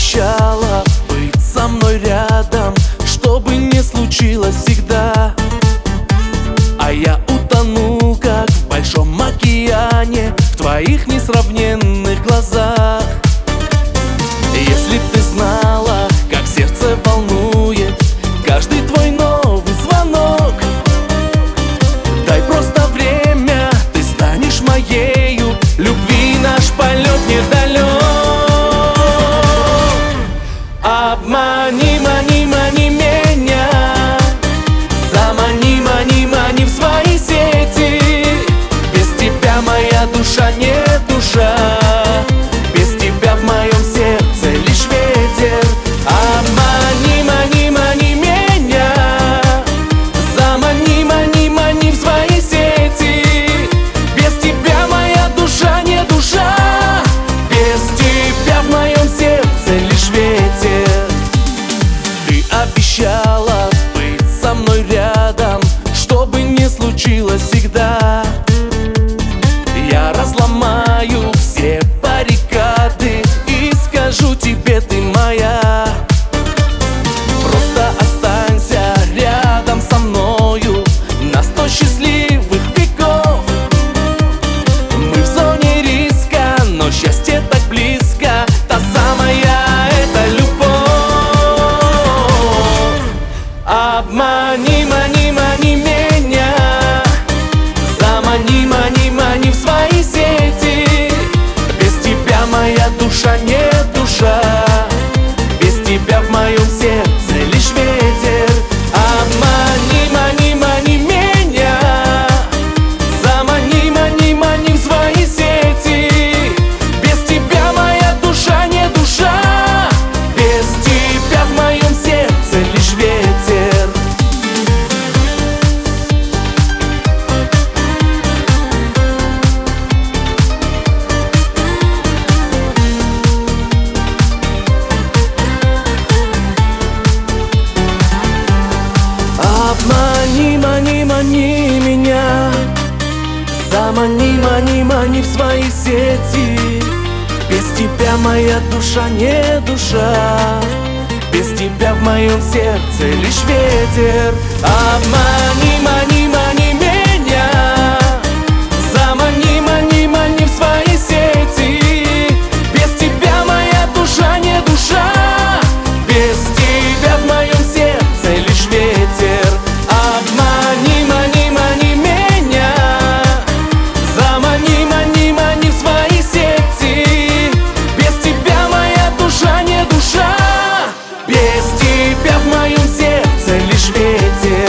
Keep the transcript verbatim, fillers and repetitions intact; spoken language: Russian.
обещала быть со мной рядом, что бы ни случилось всегда. А я утонул, как в большом океане, в твоих несравненных глазах. Если б ты знала, как сердце волнует каждый твой новый звонок, дай просто время, ты станешь моею, любви наш полет недалек. Обмани, мани, мани меня, замани, мани, мани в свои сети. Без тебя моя душа не душа, без тебя в моем сердце лишь ветер. Обмани, мани, мани меня, замани, мани, мани в свои сети. Без тебя моя душа не душа, без тебя в моем сердце лишь ветер. Ты обещала быть со мной рядом, что бы ни случилось всегда. Я разломаю все баррикады и скажу тебе, ты моя. Просто останься рядом со мною на сто счастливых веков. Мы в зоне риска, но счастье так близко, та самая эта любовь. Обмани, мани, мани меня, замани, мани, мани в свои сети. Без тебя моя душа не душа, без тебя в моем сердце лишь ветер. Обмани, мани, мани меня, замани, мани, мани в свои сети. Без тебя моя душа не душа, без тебя в моем сердце лишь ветер. Обмани, мани, мани меня, замани, мани, мани в свои сети. Без тебя моя душа не душа, без тебя в моем сердце лишь ветер. Обмани, мани, мани меня, замани, мани, мани в свои сети. Без тебя моя душа не душа, без тебя в моем сердце лишь ветер. Обмани, мани, мани меня, замани, мани, мани в свои сети. Без тебя моя душа не душа, без тебя в моем сердце лишь ветер.